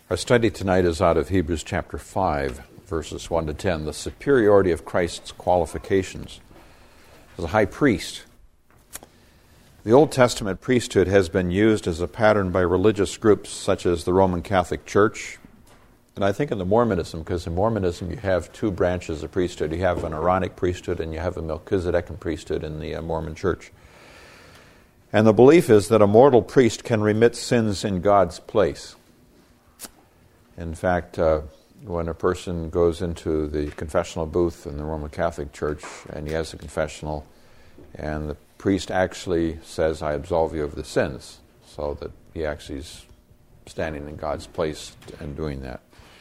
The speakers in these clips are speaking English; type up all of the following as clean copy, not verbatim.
Our study tonight is out of Hebrews chapter 5, verses 1 to 10, the superiority of Christ's qualifications as a high priest. The Old Testament priesthood has been used as a pattern by religious groups such as the Roman Catholic Church, and I think in the Mormonism, because in Mormonism you have two branches of priesthood. You have an Aaronic priesthood and you have a Melchizedekan priesthood in the Mormon Church. And the belief is that a mortal priest can remit sins in God's place. In fact, when a person goes into the confessional booth in the Roman Catholic Church and he has a confessional, and the priest actually says, I absolve you of the sins, so that he actually is standing in God's place and doing that.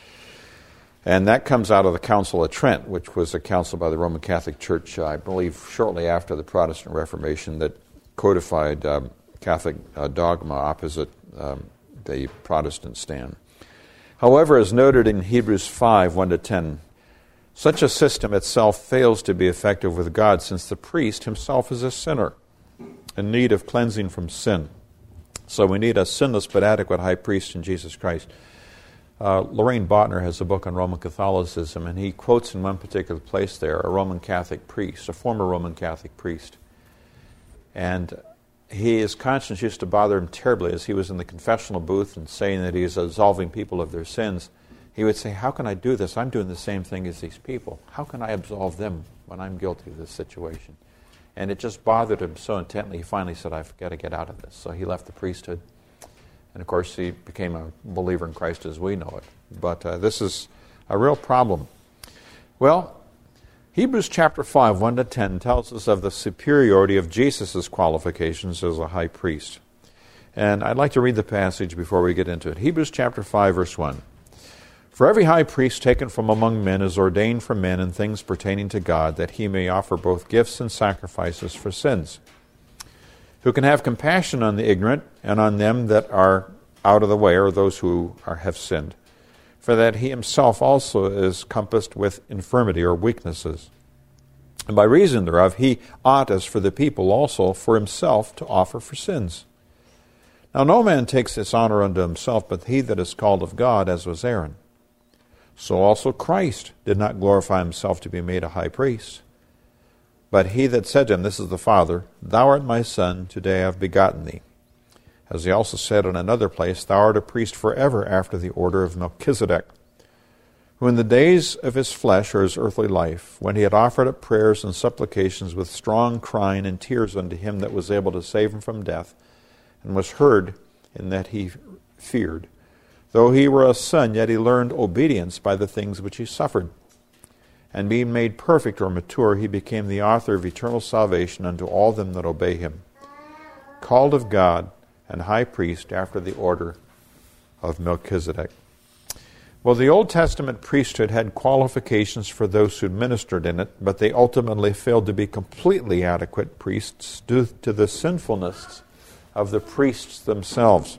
And that comes out of the Council of Trent, which was a council by the Roman Catholic Church, I believe, shortly after the Protestant Reformation, that codified Catholic dogma opposite the Protestant stand. However, as noted in Hebrews 5, 1 to 10, such a system itself fails to be effective with God, since the priest himself is a sinner in need of cleansing from sin. So we need a sinless but adequate high priest in Jesus Christ. Lorraine Botner has a book on Roman Catholicism, and he quotes in one particular place there a Roman Catholic priest, a former Roman Catholic priest. And his conscience used to bother him terribly as he was in the confessional booth and saying that he is absolving people of their sins. He would say, how can I do this? I'm doing the same thing as these people. How can I absolve them when I'm guilty of this situation? And it just bothered him so intently, he finally said, I've got to get out of this. So he left the priesthood. And of course, he became a believer in Christ as we know it. But this is a real problem. Well, Hebrews chapter 5, 1 to 10 tells us of the superiority of Jesus' qualifications as a high priest. And I'd like to read the passage before we get into it. Hebrews chapter 5, verse 1. For every high priest taken from among men is ordained for men in things pertaining to God, that he may offer both gifts and sacrifices for sins, who can have compassion on the ignorant and on them that are out of the way, or those who have sinned, for that he himself also is compassed with infirmity or weaknesses. And by reason thereof he ought, as for the people also, for himself to offer for sins. Now no man takes this honor unto himself, but he that is called of God, as was Aaron. So also Christ did not glorify himself to be made a high priest. But he that said to him, this is the Father, Thou art my Son, today I have begotten thee. As he also said in another place, Thou art a priest forever after the order of Melchizedek, who in the days of his flesh or his earthly life, when he had offered up prayers and supplications with strong crying and tears unto him that was able to save him from death, and was heard in that he feared. Though he were a son, yet he learned obedience by the things which he suffered. And being made perfect or mature, he became the author of eternal salvation unto all them that obey him, called of God, and high priest after the order of Melchizedek. Well, the Old Testament priesthood had qualifications for those who ministered in it, but they ultimately failed to be completely adequate priests due to the sinfulness of the priests themselves.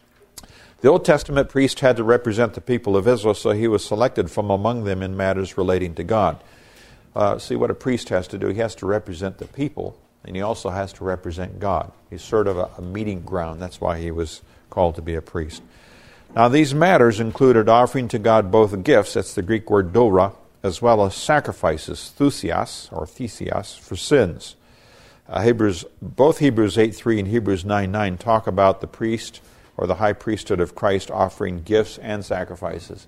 The Old Testament priest had to represent the people of Israel, so he was selected from among them in matters relating to God. See what a priest has to do. He has to represent the people, and he also has to represent God. He's sort of a meeting ground. That's why he was called to be a priest. Now, these matters included offering to God both gifts, that's the Greek word dora, as well as sacrifices, thesias, for sins. Both Hebrews 8:3 and Hebrews 9:9 talk about the priest or the high priesthood of Christ offering gifts and sacrifices.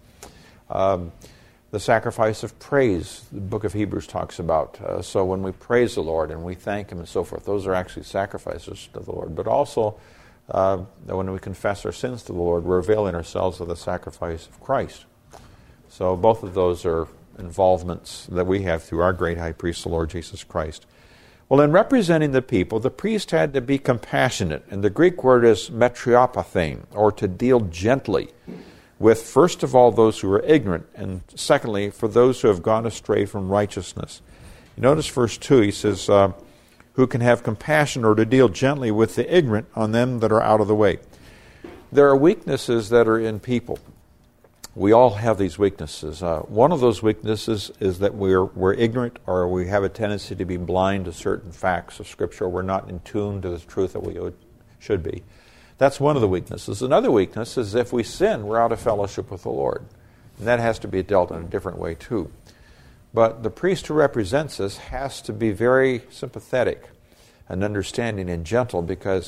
The sacrifice of praise, the book of Hebrews talks about. So when we praise the Lord and we thank him and so forth, those are actually sacrifices to the Lord. But also, when we confess our sins to the Lord, we're availing ourselves of the sacrifice of Christ. So both of those are involvements that we have through our great high priest, the Lord Jesus Christ. Well, in representing the people, the priest had to be compassionate. And the Greek word is metriopathein, or to deal gently with, first of all, those who are ignorant, and secondly, for those who have gone astray from righteousness. You notice verse 2, he says, who can have compassion or to deal gently with the ignorant on them that are out of the way. There are weaknesses that are in people. We all have these weaknesses. One of those weaknesses is that we're ignorant, or we have a tendency to be blind to certain facts of Scripture. We're not in tune to the truth that we should be. That's one of the weaknesses. Another weakness is if we sin, we're out of fellowship with the Lord. And that has to be dealt in a different way too. But the priest who represents us has to be very sympathetic and understanding and gentle, because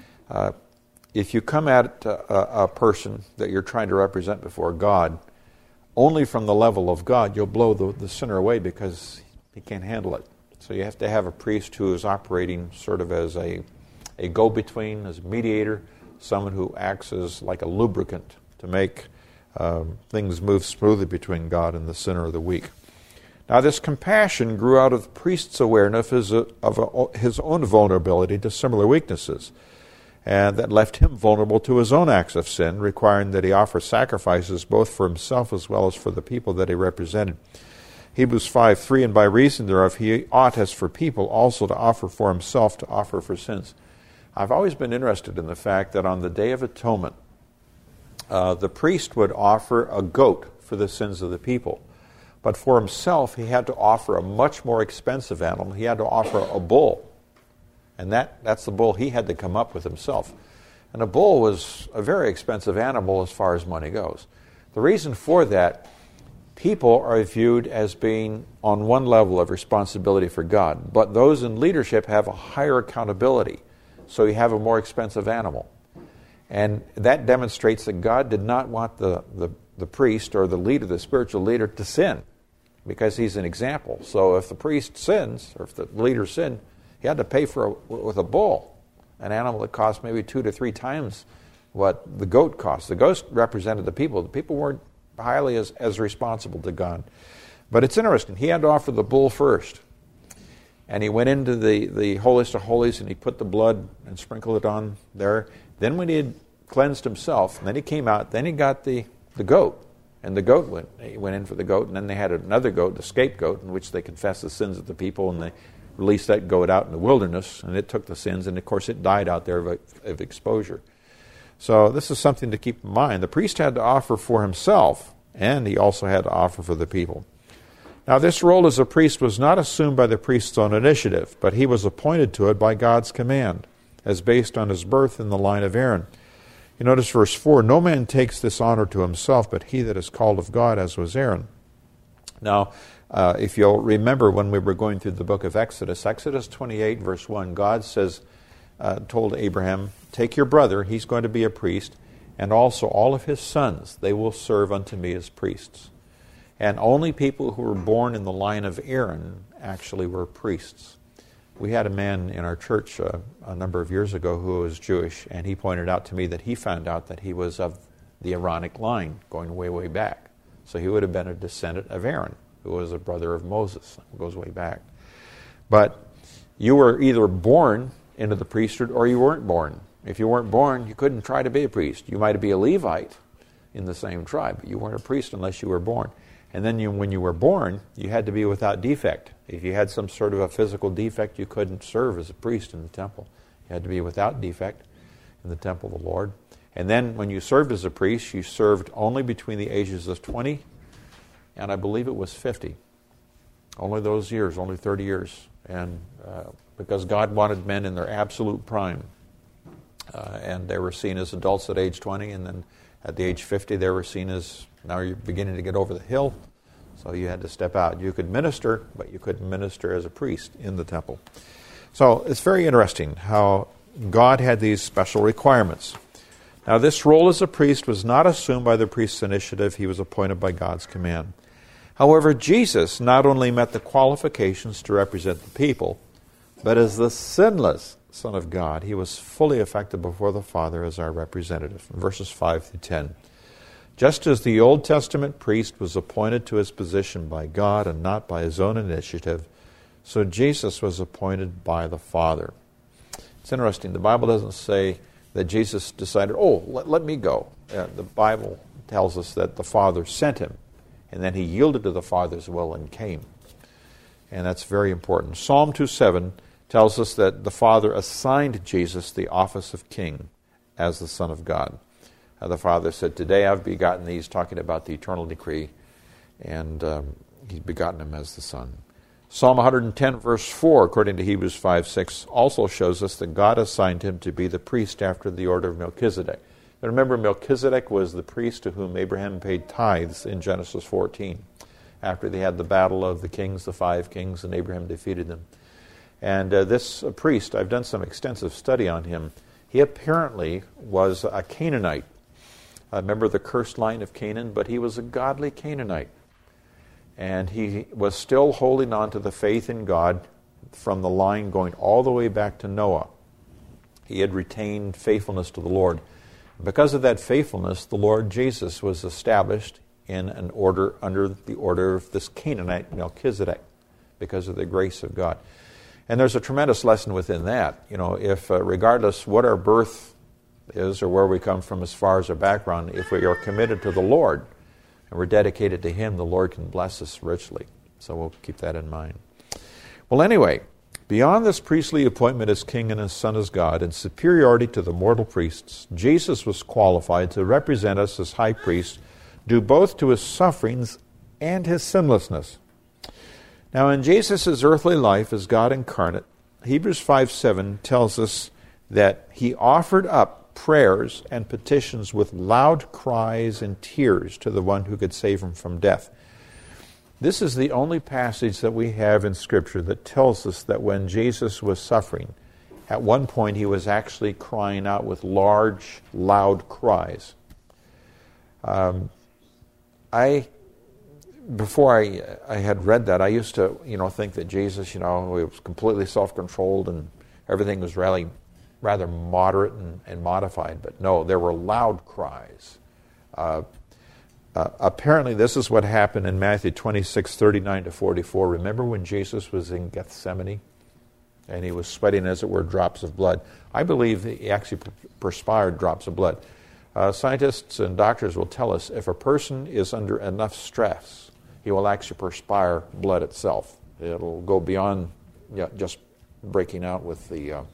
if you come at a person that you're trying to represent before God only from the level of God, you'll blow the sinner away because he can't handle it. So you have to have a priest who is operating sort of as a go-between, as a mediator, someone who acts as like a lubricant to make things move smoothly between God and the sinner or the weak. Now, this compassion grew out of the priest's awareness of his own vulnerability to similar weaknesses, and that left him vulnerable to his own acts of sin, requiring that he offer sacrifices both for himself as well as for the people that he represented. Hebrews 5:3, and by reason thereof he ought, as for people, also to offer for himself, to offer for sins. I've always been interested in the fact that on the Day of Atonement, the priest would offer a goat for the sins of the people. But for himself, he had to offer a much more expensive animal. He had to offer a bull. And that's the bull he had to come up with himself. And a bull was a very expensive animal as far as money goes. The reason for that, people are viewed as being on one level of responsibility for God, but those in leadership have a higher accountability. So you have a more expensive animal. And that demonstrates that God did not want the priest or the leader, the spiritual leader, to sin, because he's an example. So if the priest sins, or if the leader sinned, he had to pay with a bull, an animal that cost maybe 2 to 3 times what the goat cost. The goat represented the people. The people weren't highly as responsible to God. But it's interesting. He had to offer the bull first. And he went into the holiest of holies, and he put the blood and sprinkled it on there. Then when he had cleansed himself, and then he came out, then he got the goat. And the goat went in for the goat, and then they had another goat, the scapegoat, in which they confessed the sins of the people, and they released that goat out in the wilderness, and it took the sins, and of course it died out there of exposure. So this is something to keep in mind. The priest had to offer for himself, and he also had to offer for the people. Now, this role as a priest was not assumed by the priest's own initiative, but he was appointed to it by God's command, as based on his birth in the line of Aaron. You notice verse 4, no man takes this honor to himself, but he that is called of God, as was Aaron. Now, if you'll remember when we were going through the book of Exodus 28, verse 1, God told Abraham, take your brother, he's going to be a priest, and also all of his sons, they will serve unto me as priests. And only people who were born in the line of Aaron actually were priests. We had a man in our church a number of years ago who was Jewish, and he pointed out to me that he found out that he was of the Aaronic line, going way, way back. So he would have been a descendant of Aaron, who was a brother of Moses, goes way back. But you were either born into the priesthood or you weren't born. If you weren't born, you couldn't try to be a priest. You might be a Levite in the same tribe, but you weren't a priest unless you were born. And then when you were born, you had to be without defect. If you had some sort of a physical defect, you couldn't serve as a priest in the temple. You had to be without defect in the temple of the Lord. And then when you served as a priest, you served only between the ages of 20 and I believe it was 50. Only those years, only 30 years. And because God wanted men in their absolute prime. And they were seen as adults at age 20, and then at the age 50 they were seen as, now you're beginning to get over the hill, so you had to step out. You could minister, but you couldn't minister as a priest in the temple. So it's very interesting how God had these special requirements. Now, this role as a priest was not assumed by the priest's initiative. He was appointed by God's command. However, Jesus not only met the qualifications to represent the people, but as the sinless Son of God, he was fully effective before the Father as our representative. Verses 5 through 10. Just as the Old Testament priest was appointed to his position by God and not by his own initiative, so Jesus was appointed by the Father. It's interesting. The Bible doesn't say that Jesus decided, let me go. The Bible tells us that the Father sent him, and then he yielded to the Father's will and came. And that's very important. Psalm 2:7 tells us that the Father assigned Jesus the office of king as the Son of God. The Father said, today I've begotten thee. He's talking about the eternal decree, and he's begotten him as the Son. Psalm 110, verse 4, according to Hebrews 5:6, also shows us that God assigned him to be the priest after the order of Melchizedek. And remember, Melchizedek was the priest to whom Abraham paid tithes in Genesis 14, after they had the battle of the kings, the 5 kings, and Abraham defeated them. And this priest, I've done some extensive study on him. He apparently was a Canaanite. Remember the cursed line of Canaan? But he was a godly Canaanite. And he was still holding on to the faith in God from the line going all the way back to Noah. He had retained faithfulness to the Lord. Because of that faithfulness, the Lord Jesus was established in an order under the order of this Canaanite Melchizedek, because of the grace of God. And there's a tremendous lesson within that. You know, if regardless what our birth is or where we come from as far as our background, if we are committed to the Lord, and we're dedicated to Him, the Lord can bless us richly. So we'll keep that in mind. Well, anyway, beyond this priestly appointment as king and his son as God, in superiority to the mortal priests, Jesus was qualified to represent us as high priest, due both to his sufferings and his sinlessness. Now, in Jesus' earthly life as God incarnate, Hebrews 5:7 tells us that he offered up prayers and petitions with loud cries and tears to the one who could save him from death. This is the only passage that we have in Scripture that tells us that when Jesus was suffering, at one point he was actually crying out with large, loud cries. Before I had read that, I used to, think that Jesus, he was completely self-controlled and everything was really rather moderate and modified. But no, there were loud cries. Apparently, this is what happened in Matthew 26:39-44. Remember when Jesus was in Gethsemane and he was sweating, as it were, drops of blood? I believe he actually perspired drops of blood. Scientists and doctors will tell us if a person is under enough stress, he will actually perspire blood itself. It'll go beyond just breaking out with the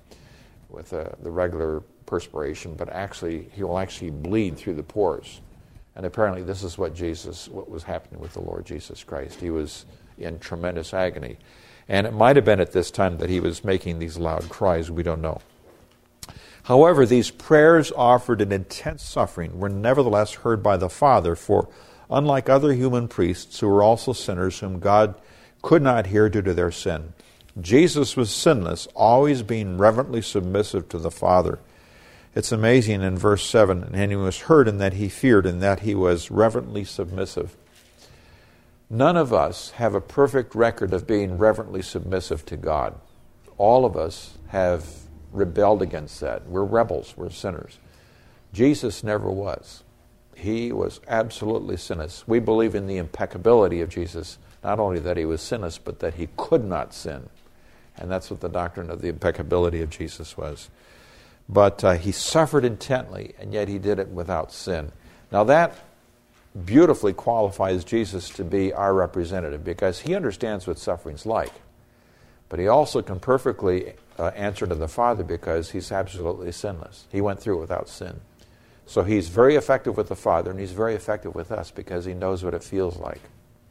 regular perspiration, but actually he will actually bleed through the pores. And apparently this is what was happening with the Lord Jesus Christ. He was in tremendous agony. And it might have been at this time that he was making these loud cries. We don't know. However, these prayers offered in intense suffering were nevertheless heard by the Father, for unlike other human priests who were also sinners whom God could not hear due to their sin, Jesus was sinless, always being reverently submissive to the Father. It's amazing in verse 7, and he was heard in that he feared, and that he was reverently submissive. None of us have a perfect record of being reverently submissive to God. All of us have rebelled against that. We're rebels, we're sinners. Jesus never was. He was absolutely sinless. We believe in the impeccability of Jesus, not only that he was sinless, but that he could not sin. And that's what the doctrine of the impeccability of Jesus was. But he suffered intently, and yet he did it without sin. Now that beautifully qualifies Jesus to be our representative, because he understands what suffering's like. But he also can perfectly answer to the Father, because he's absolutely sinless. He went through it without sin. So he's very effective with the Father, and he's very effective with us, because he knows what it feels like.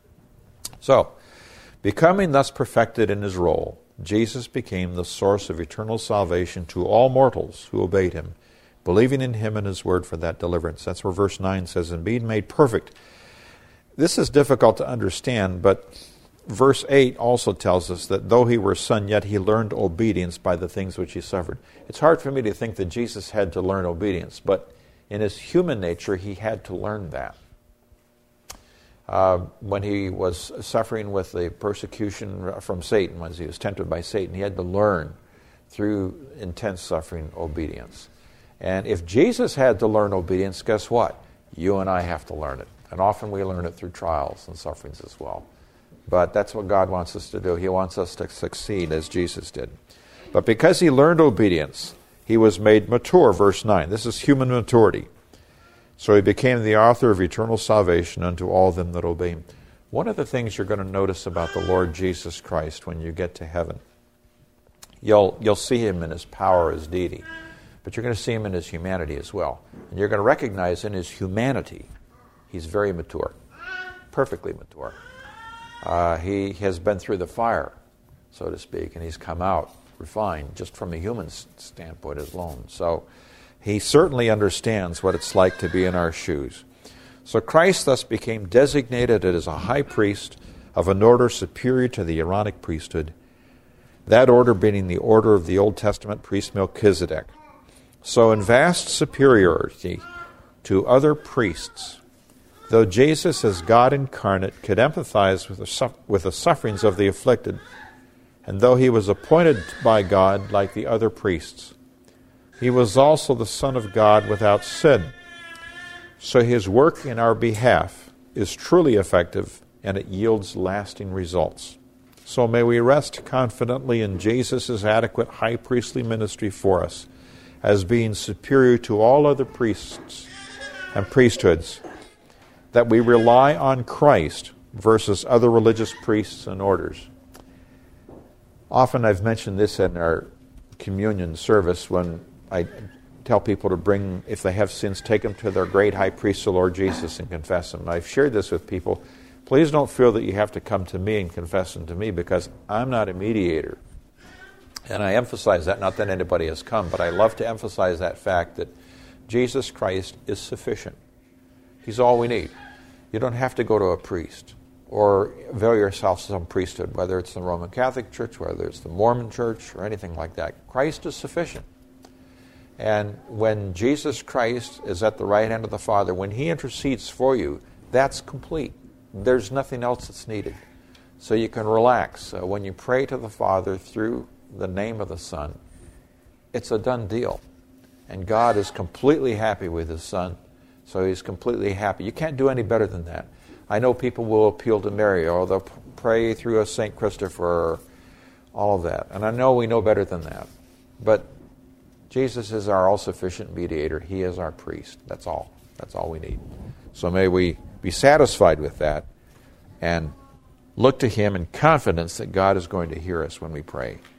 So, becoming thus perfected in his role, Jesus became the source of eternal salvation to all mortals who obeyed him, believing in him and his word for that deliverance. That's where verse 9 says, and being made perfect. This is difficult to understand, but verse 8 also tells us that though he were son, yet he learned obedience by the things which he suffered. It's hard for me to think that Jesus had to learn obedience, but in his human nature, he had to learn that. When he was suffering with the persecution from Satan, when he was tempted by Satan, he had to learn through intense suffering obedience. And if Jesus had to learn obedience, guess what? You and I have to learn it. And often we learn it through trials and sufferings as well. But that's what God wants us to do. He wants us to succeed as Jesus did. But because he learned obedience, he was made mature, verse 9. This is human maturity. So he became the author of eternal salvation unto all them that obey him. One of the things you're going to notice about the Lord Jesus Christ when you get to heaven, you'll see him in his power as deity, but you're going to see him in his humanity as well. And you're going to recognize in his humanity, he's very mature, perfectly mature. He has been through the fire, so to speak, and he's come out refined just from a human standpoint alone. So he certainly understands what it's like to be in our shoes. So Christ thus became designated as a high priest of an order superior to the Aaronic priesthood, that order being the order of the Old Testament priest Melchizedek. So in vast superiority to other priests, though Jesus as God incarnate could empathize with the sufferings of the afflicted, and though he was appointed by God like the other priests, he was also the Son of God without sin. So his work in our behalf is truly effective, and it yields lasting results. So may we rest confidently in Jesus' adequate high priestly ministry for us, as being superior to all other priests and priesthoods, that we rely on Christ versus other religious priests and orders. Often I've mentioned this in our communion service when I tell people to bring, if they have sins, take them to their great high priest, the Lord Jesus, and confess them. I've shared this with people. Please don't feel that you have to come to me and confess them to me, because I'm not a mediator. And I emphasize that, not that anybody has come, but I love to emphasize that fact that Jesus Christ is sufficient. He's all we need. You don't have to go to a priest or avail yourself of some priesthood, whether it's the Roman Catholic Church, whether it's the Mormon Church, or anything like that. Christ is sufficient. And when Jesus Christ is at the right hand of the Father, when he intercedes for you, that's complete. There's nothing else that's needed. So you can relax. When you pray to the Father through the name of the Son, it's a done deal. And God is completely happy with his Son, so he's completely happy. You can't do any better than that. I know people will appeal to Mary, or they'll pray through a St. Christopher, or all of that. And I know we know better than that. But Jesus is our all-sufficient mediator. He is our priest. That's all. That's all we need. So may we be satisfied with that and look to him in confidence that God is going to hear us when we pray.